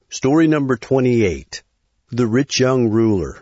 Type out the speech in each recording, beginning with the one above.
Story number 28. The Rich Young Ruler.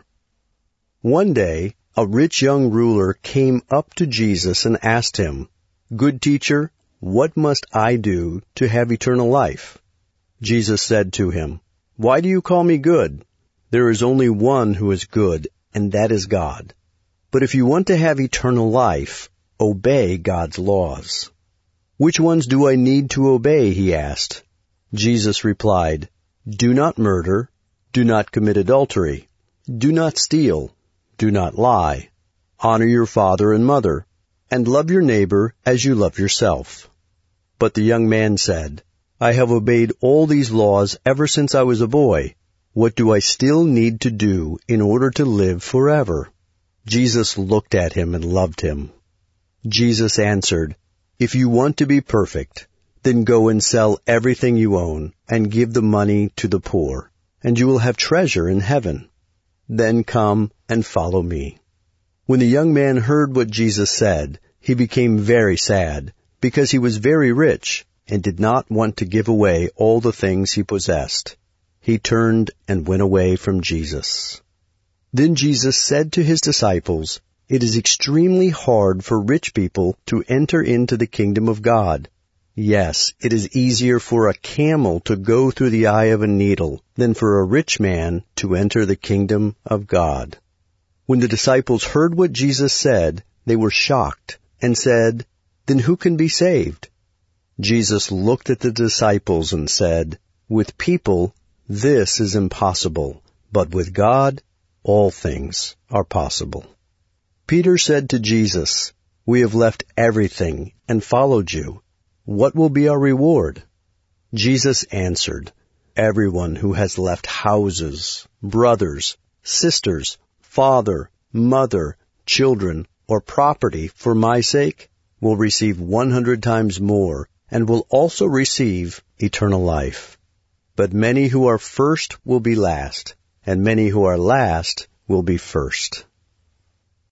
One day, a rich young ruler came up to Jesus and asked him, "Good teacher, what must I do to have eternal life?" Jesus said to him, "Why do you call me good? There is only one who is good, and that is God. But if you want to have eternal life, obey God's laws." "Which ones do I need to obey?" he asked. Jesus replied, "Do not murder, do not commit adultery, do not steal, do not lie, honor your father and mother, and love your neighbor as you love yourself." But the young man said, "I have obeyed all these laws ever since I was a boy. What do I still need to do in order to live forever?" Jesus looked at him and loved him. Jesus answered, "If you want to be perfect, then go and sell everything you own and give the money to the poor, and you will have treasure in heaven. Then come and follow me." When the young man heard what Jesus said, he became very sad, because he was very rich and did not want to give away all the things he possessed. He turned and went away from Jesus. Then Jesus said to his disciples, "It is extremely hard for rich people to enter into the kingdom of God. Yes, it is easier for a camel to go through the eye of a needle than for a rich man to enter the kingdom of God." When the disciples heard what Jesus said, they were shocked and said, "Then who can be saved?" Jesus looked at the disciples and said, "With people, this is impossible, but with God, all things are possible." Peter said to Jesus, "We have left everything and followed you. What will be our reward?" Jesus answered, "Everyone who has left houses, brothers, sisters, father, mother, children, or property for my sake will receive 100 times more and will also receive eternal life. But many who are first will be last, and many who are last will be first."